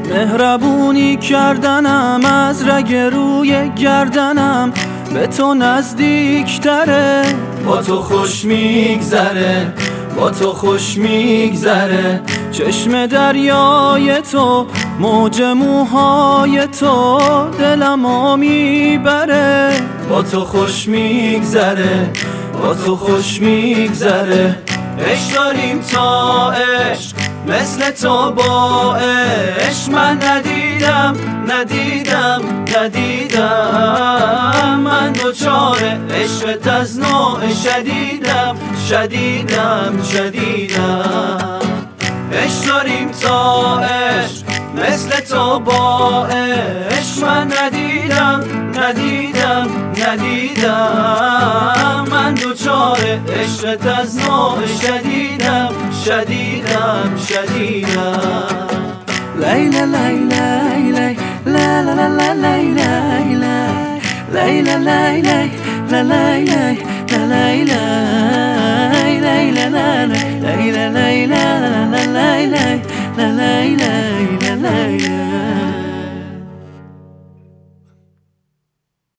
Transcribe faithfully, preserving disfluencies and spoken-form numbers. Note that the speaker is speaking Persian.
مهربونی کردنم از رگ روی گردنم به تو نزدیک تره. با تو خوش میگذره، با تو خوش میگذره. چشم دریای تو، موج موهای تو دلمو میبره. با تو خوش میگذره، با تو خوش میگذره. عشق داریم تا عشق، مثل تو با عشق من ندیدم ندیدم ندیدم. من دوچاره عشقت از نوع شدیدم شدیدم شدیدم. عشق داریم تا عشق، مثل تو با عشق من ندیدم ندیدم ندیدم. من دوچاره عشقت از نوع شدیدم شدیدم شدیدم. لیلا لیلا لیلا لا لا لا لا لیلا لیلا لیلا لا لیلا لا لیلا لیلا لیلا لیلا لیلا لا لیلا